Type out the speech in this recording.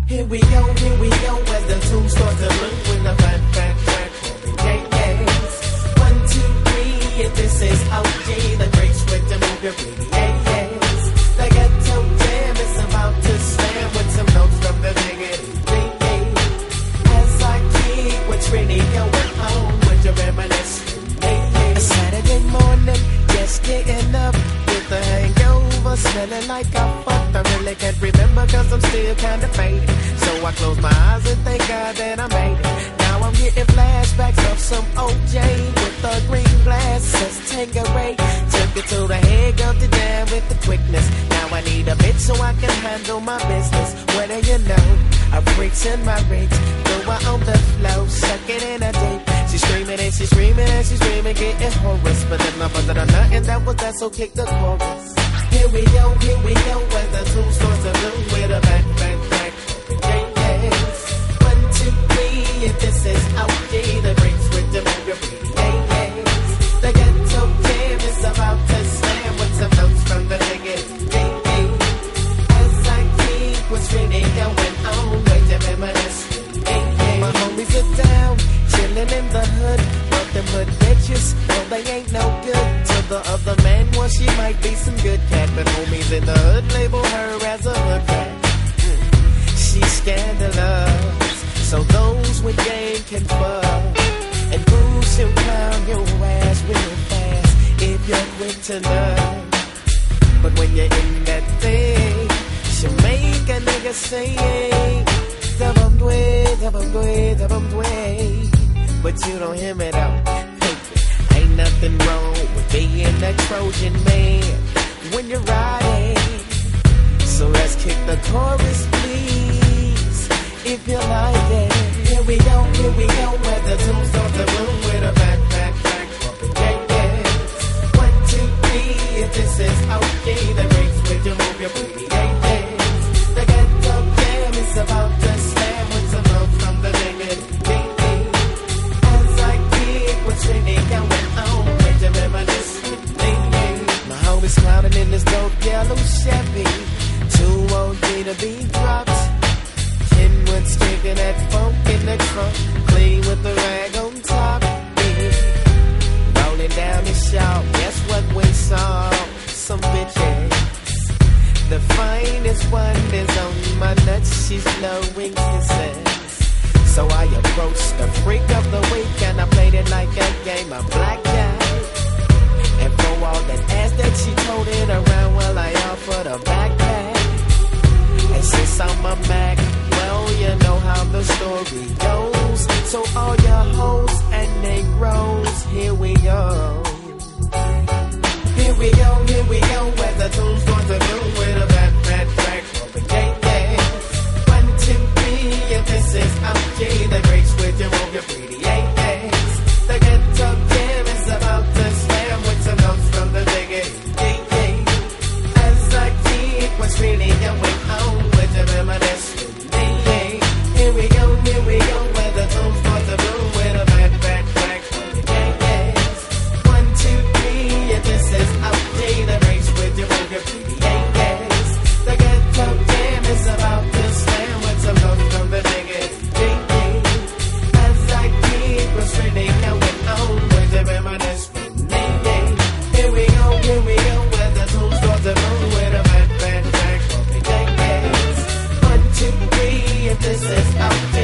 Here we go, as the tune starts to bloom with the fat track. Yeah. 1, 2, 3, if this is OG, the great switch to move your pretty yes. The ghetto jam is about to slam with some notes from the negative. As I keep what's really going on with your reminiscing. A Saturday morning, just getting up with the hangover, smelling like I fucked. I really can't remember cause I'm still kinda faded. So I close my eyes and thank God that I made it. Now I'm getting flashbacks of some OJ with a green glass, says Tangeray. Took it to the head, got the jam with the quickness. Now I need a bitch so I can handle my business. What do you know? A freak's in my reach. Throw her on the floor, suck it in a deep. She's screaming and she's screaming and she's screaming, getting hoarse. But then I'm under the nut and that was that, so kick the chorus. Here we go, as the tune starts to bloom with a back. Yes. 1, 2, 3, if this is OG, the breaks with the memory. Yes. The ghetto jam is about to slam with some notes from the negative. As I keep what's really going on with the reminisce. My homies are down, chilling in the hood, but them hood bitches, well they ain't no good. To the other man, well she might be some good cat, but homies in the hood label her as a hood rat. She's scandalous, so those with game can fuck. And fools she'll clown your ass real fast if you're quick to learn. But when you're in that thing, she'll make a nigga say, but you don't hear me though. Ain't nothing wrong with being a Trojan man when you're riding. So let's kick the chorus, please, if you like it. Here we go, where the tune starts to bloom with a back. Yeah. 1, 2, 3, if this is OG, the breaks with you move your booty. Yeah. The ghetto jam is about to slam with some love from the negative. As I keep what's really going on with the reminisce. My homies clowning in this dope yellow Chevy. Too OG to be dropped. Kenwood's kicking that funk in the trunk, clean with the rag on top. Rolling down the shop, guess what we saw? Some bitches. The finest one is on my nuts, she's blowing kisses. So I approached the freak of the week and I played it like a game of blackjack. And for all that ass that she told it around, well I offered a backpack. And since I'm a Mac, well, you know how the story goes. So all your hoes and Negroes, here we go. Here we go, where the tune's going to do with a bad track. Yeah. 1, 2, 3, if this is OG, the great switch and move your pretty yes. The ghetto jam is about to slam with some notes from the negative. As I keep what's really going on with the reminisce. Here we go, where the tunes start to bloom with a bad track. Yes. 1, 2, 3, if this is OG, the race with your pretty yes. The ghetto jam is about to slam with some notes from the negative. As I keep what's really going on with the reminisce. Here we go, where the tunes start to bloom with a bad track. 1, 2, 3, if this is OG.